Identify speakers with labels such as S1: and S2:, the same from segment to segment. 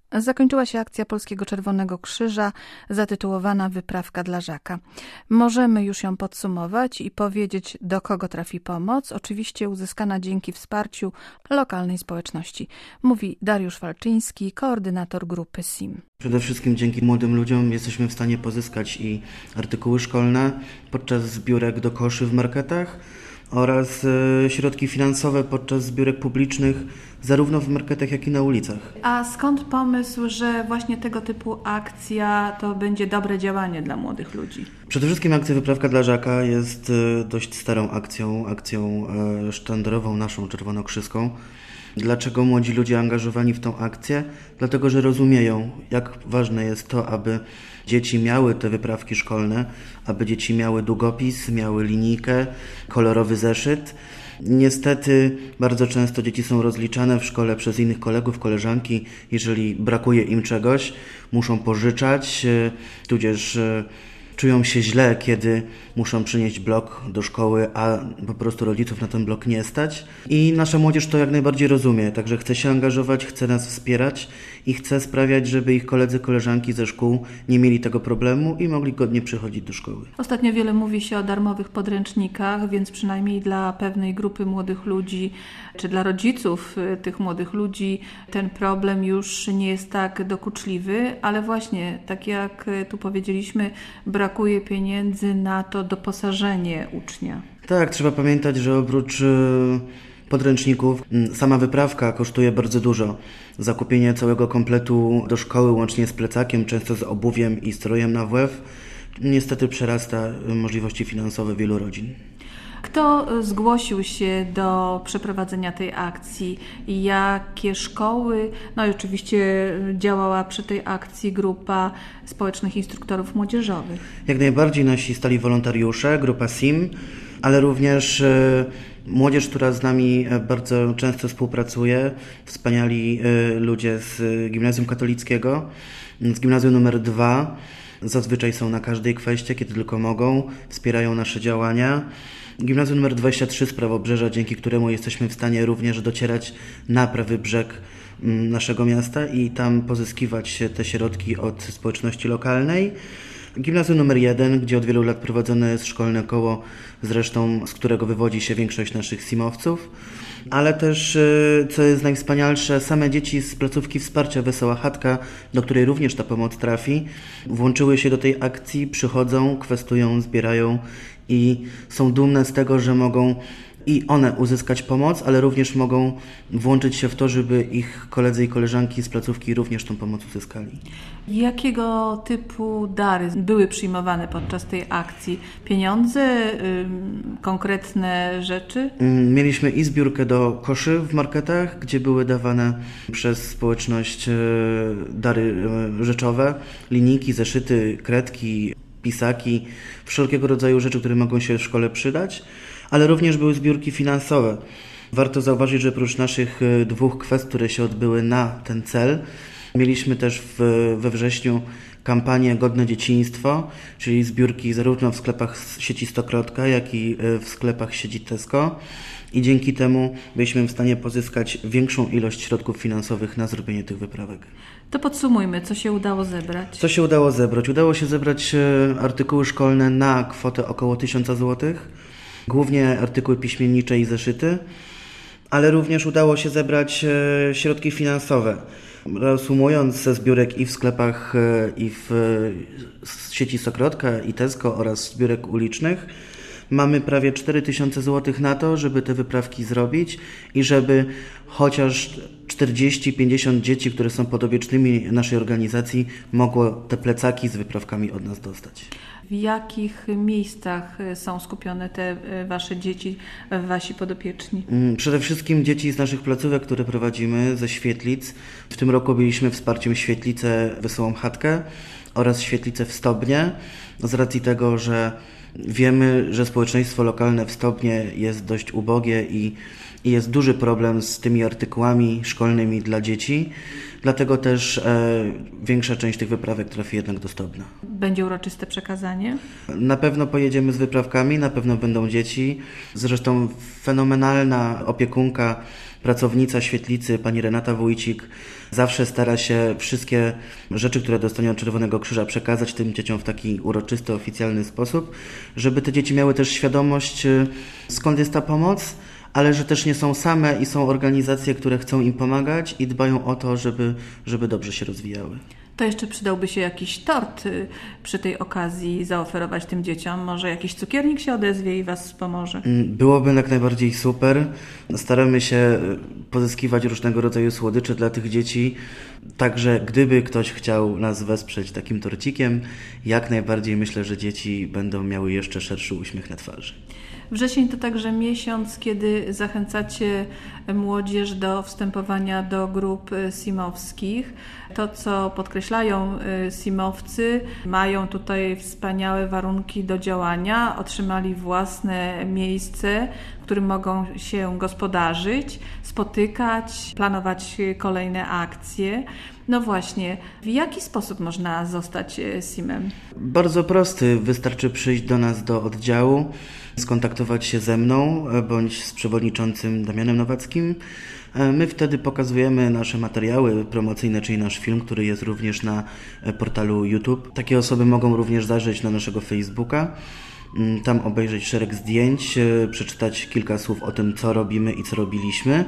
S1: Zakończyła się akcja Polskiego Czerwonego Krzyża zatytułowana Wyprawka dla Żaka. Możemy już ją podsumować i powiedzieć, do kogo trafi pomoc, oczywiście uzyskana dzięki wsparciu lokalnej społeczności. Mówi Dariusz Falczyński, koordynator grupy SIM.
S2: Przede wszystkim dzięki młodym ludziom jesteśmy w stanie pozyskać i artykuły szkolne podczas zbiórek do koszy w marketach oraz środki finansowe podczas zbiórek publicznych zarówno w marketach, jak i na ulicach.
S1: A skąd pomysł, że właśnie tego typu akcja to będzie dobre działanie dla młodych ludzi?
S2: Przede wszystkim akcja Wyprawka dla Żaka jest dość starą akcją sztandarową naszą czerwonokrzyską. Dlaczego młodzi ludzie angażowani w tą akcję? Dlatego, że rozumieją, jak ważne jest to, aby dzieci miały te wyprawki szkolne, aby dzieci miały długopis, miały linijkę, kolorowy zeszyt. Niestety bardzo często dzieci są rozliczane w szkole przez innych kolegów, koleżanki. Jeżeli brakuje im czegoś, muszą pożyczać, tudzież czują się źle, kiedy muszą przynieść blok do szkoły, a po prostu rodziców na ten blok nie stać. I nasza młodzież to jak najbardziej rozumie, także chce się angażować, chce nas wspierać i chce sprawiać, żeby ich koledzy, koleżanki ze szkół nie mieli tego problemu i mogli godnie przychodzić do szkoły.
S1: Ostatnio wiele mówi się o darmowych podręcznikach, więc przynajmniej dla pewnej grupy młodych ludzi, czy dla rodziców tych młodych ludzi ten problem już nie jest tak dokuczliwy, ale właśnie, tak jak tu powiedzieliśmy, brakuje pieniędzy na to doposażenie ucznia.
S2: Tak, trzeba pamiętać, że oprócz podręczników sama wyprawka kosztuje bardzo dużo. Zakupienie całego kompletu do szkoły łącznie z plecakiem, często z obuwiem i strojem na WF, niestety przerasta możliwości finansowe wielu rodzin.
S1: Kto zgłosił się do przeprowadzenia tej akcji? Jakie szkoły? No i oczywiście działała przy tej akcji grupa społecznych instruktorów młodzieżowych.
S2: Jak najbardziej nasi stali wolontariusze, grupa SIM, ale również młodzież, która z nami bardzo często współpracuje, wspaniali ludzie z Gimnazjum Katolickiego, z Gimnazjum nr 2. Zazwyczaj są na każdej kwestii, kiedy tylko mogą, wspierają nasze działania. Gimnazjum nr 23 z Prawobrzeża, dzięki któremu jesteśmy w stanie również docierać na prawy brzeg naszego miasta i tam pozyskiwać te środki od społeczności lokalnej. Gimnazjum nr 1, gdzie od wielu lat prowadzone jest szkolne koło, zresztą z którego wywodzi się większość naszych SIM-owców, ale też, co jest najwspanialsze, same dzieci z placówki wsparcia Wesoła Chatka, do której również ta pomoc trafi, włączyły się do tej akcji, przychodzą, kwestują, zbierają i są dumne z tego, że mogą i one uzyskać pomoc, ale również mogą włączyć się w to, żeby ich koledzy i koleżanki z placówki również tą pomoc uzyskali.
S1: Jakiego typu dary były przyjmowane podczas tej akcji? Pieniądze, konkretne rzeczy?
S2: Mieliśmy i zbiórkę do koszy w marketach, gdzie były dawane przez społeczność dary rzeczowe, linijki, zeszyty, kredki, pisaki, wszelkiego rodzaju rzeczy, które mogą się w szkole przydać, ale również były zbiórki finansowe. Warto zauważyć, że oprócz naszych 2 kwest, które się odbyły na ten cel, mieliśmy też we wrześniu kampanię Godne Dzieciństwo, czyli zbiórki zarówno w sklepach sieci Stokrotka, jak i w sklepach sieci Tesco. I dzięki temu byliśmy w stanie pozyskać większą ilość środków finansowych na zrobienie tych wyprawek.
S1: To podsumujmy, co się udało zebrać.
S2: Co się udało zebrać? Udało się zebrać artykuły szkolne na kwotę około 1000 zł, głównie artykuły piśmiennicze i zeszyty, ale również udało się zebrać środki finansowe. Reasumując, ze zbiórek i w sklepach, i w sieci Stokrotka, i Tesco oraz zbiórek ulicznych, mamy prawie 4000 zł na to, żeby te wyprawki zrobić i żeby chociaż 40-50 dzieci, które są podopiecznymi naszej organizacji, mogło te plecaki z wyprawkami od nas dostać.
S1: W jakich miejscach są skupione te wasze dzieci, wasi podopieczni?
S2: Przede wszystkim dzieci z naszych placówek, które prowadzimy, ze świetlic. W tym roku byliśmy wsparciem Świetlicę Wesołą Chatkę oraz Świetlicę w Stobnie, z racji tego, że wiemy, że społeczeństwo lokalne w Stobnie jest dość ubogie i jest duży problem z tymi artykułami szkolnymi dla dzieci. Dlatego też większa część tych wyprawek trafi jednak do Stobna.
S1: Będzie uroczyste przekazanie?
S2: Na pewno pojedziemy z wyprawkami, na pewno będą dzieci. Zresztą fenomenalna opiekunka pracownica świetlicy, pani Renata Wójcik, zawsze stara się wszystkie rzeczy, które dostanie od Czerwonego Krzyża, przekazać tym dzieciom w taki uroczysty, oficjalny sposób, żeby te dzieci miały też świadomość, skąd jest ta pomoc, ale że też nie są same i są organizacje, które chcą im pomagać i dbają o to, żeby dobrze się rozwijały.
S1: To jeszcze przydałby się jakiś tort przy tej okazji zaoferować tym dzieciom. Może jakiś cukiernik się odezwie i Was wspomoże.
S2: Byłoby jak najbardziej super. Staramy się pozyskiwać różnego rodzaju słodycze dla tych dzieci. Także gdyby ktoś chciał nas wesprzeć takim torcikiem, jak najbardziej myślę, że dzieci będą miały jeszcze szerszy uśmiech na twarzy.
S1: Wrzesień to także miesiąc, kiedy zachęcacie młodzież do wstępowania do grup simowskich. To, co podkreślają simowcy, mają tutaj wspaniałe warunki do działania, otrzymali własne miejsce, w którym mogą się gospodarzyć, spotykać, planować kolejne akcje. No właśnie, w jaki sposób można zostać simem?
S2: Bardzo prosty, wystarczy przyjść do nas do oddziału, skontaktować się ze mną bądź z przewodniczącym Damianem Nowackim. My wtedy pokazujemy nasze materiały promocyjne, czyli nasz film, który jest również na portalu YouTube. Takie osoby mogą również zajrzeć na naszego Facebooka, tam obejrzeć szereg zdjęć, przeczytać kilka słów o tym, co robimy i co robiliśmy.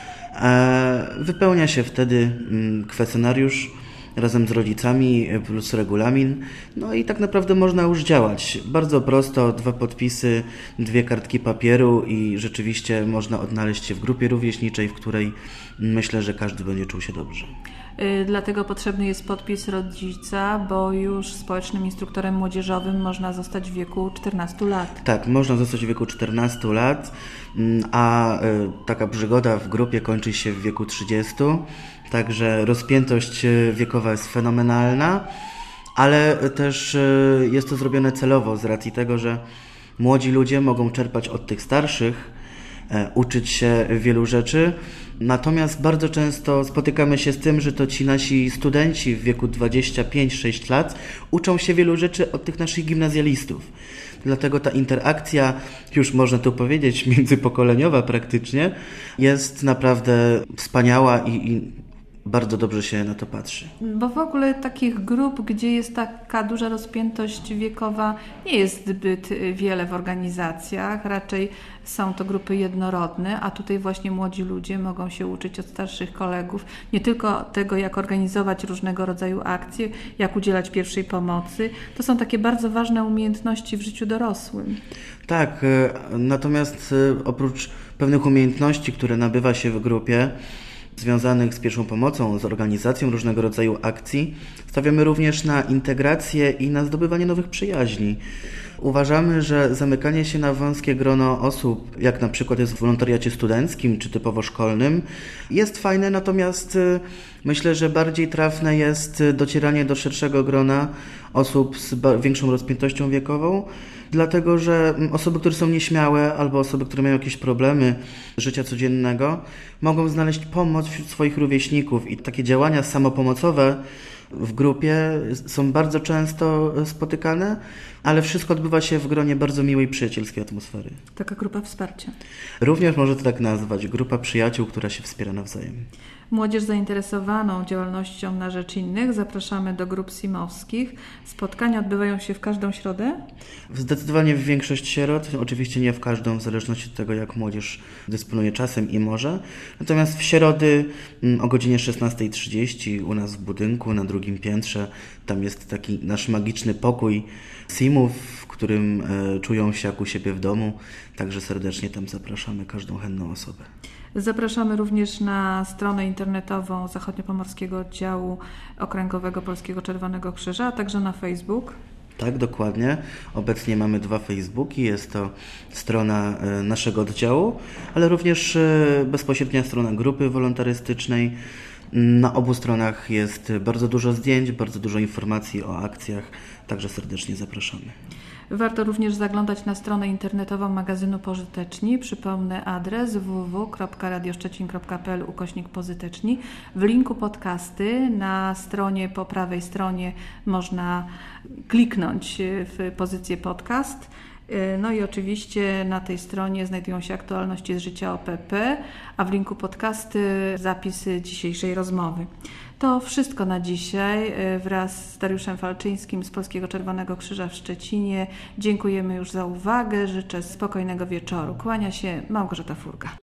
S2: Wypełnia się wtedy kwestionariusz razem z rodzicami plus regulamin. No i tak naprawdę można już działać. Bardzo prosto, 2 podpisy, 2 kartki papieru i rzeczywiście można odnaleźć się w grupie rówieśniczej, w której myślę, że każdy będzie czuł się dobrze.
S1: Dlatego potrzebny jest podpis rodzica, bo już społecznym instruktorem młodzieżowym można zostać w wieku 14 lat.
S2: Tak, można zostać w wieku 14 lat, a taka przygoda w grupie kończy się w wieku 30. Także rozpiętość wiekowa jest fenomenalna, ale też jest to zrobione celowo z racji tego, że młodzi ludzie mogą czerpać od tych starszych, uczyć się wielu rzeczy. Natomiast bardzo często spotykamy się z tym, że to ci nasi studenci w wieku 25-6 lat uczą się wielu rzeczy od tych naszych gimnazjalistów. Dlatego ta interakcja, już można tu powiedzieć, międzypokoleniowa praktycznie, jest naprawdę wspaniała i bardzo dobrze się na to patrzy.
S1: Bo w ogóle takich grup, gdzie jest taka duża rozpiętość wiekowa, nie jest zbyt wiele w organizacjach. Raczej są to grupy jednorodne, a tutaj właśnie młodzi ludzie mogą się uczyć od starszych kolegów nie tylko tego, jak organizować różnego rodzaju akcje, jak udzielać pierwszej pomocy. To są takie bardzo ważne umiejętności w życiu dorosłym.
S2: Tak, natomiast oprócz pewnych umiejętności, które nabywa się w grupie, związanych z pierwszą pomocą, z organizacją różnego rodzaju akcji, stawiamy również na integrację i na zdobywanie nowych przyjaźni. Uważamy, że zamykanie się na wąskie grono osób, jak na przykład jest w wolontariacie studenckim czy typowo szkolnym, jest fajne, natomiast myślę, że bardziej trafne jest docieranie do szerszego grona osób z większą rozpiętością wiekową, dlatego że osoby, które są nieśmiałe albo osoby, które mają jakieś problemy życia codziennego, mogą znaleźć pomoc wśród swoich rówieśników i takie działania samopomocowe w grupie są bardzo często spotykane, ale wszystko odbywa się w gronie bardzo miłej, przyjacielskiej atmosfery.
S1: Taka grupa wsparcia.
S2: Również można to tak nazwać, grupa przyjaciół, która się wspiera nawzajem.
S1: Młodzież zainteresowaną działalnością na rzecz innych zapraszamy do grup simowskich. Spotkania odbywają się w każdą środę?
S2: Zdecydowanie w większość środ, oczywiście nie w każdą, w zależności od tego, jak młodzież dysponuje czasem i może. Natomiast w środy o godzinie 16:30 u nas w budynku na 2. piętrze, tam jest taki nasz magiczny pokój simów, w którym czują się jak u siebie w domu, także serdecznie tam zapraszamy każdą chętną osobę.
S1: Zapraszamy również na stronę internetową Zachodniopomorskiego Oddziału Okręgowego Polskiego Czerwonego Krzyża, a także na Facebook.
S2: Tak, dokładnie. Obecnie mamy 2 Facebooki. Jest to strona naszego oddziału, ale również bezpośrednia strona grupy wolontarystycznej. Na obu stronach jest bardzo dużo zdjęć, bardzo dużo informacji o akcjach, także serdecznie zapraszamy.
S1: Warto również zaglądać na stronę internetową magazynu Pożyteczni. Przypomnę adres www.radioszczecin.pl/pozyteczni. W linku podcasty na stronie po prawej stronie można kliknąć w pozycję podcast No i oczywiście na tej stronie znajdują się aktualności z życia OPP, a w linku podcasty zapisy dzisiejszej rozmowy. To wszystko na dzisiaj. Wraz z Dariuszem Falczyńskim z Polskiego Czerwonego Krzyża w Szczecinie dziękujemy już za uwagę. Życzę spokojnego wieczoru. Kłania się Małgorzata Furga.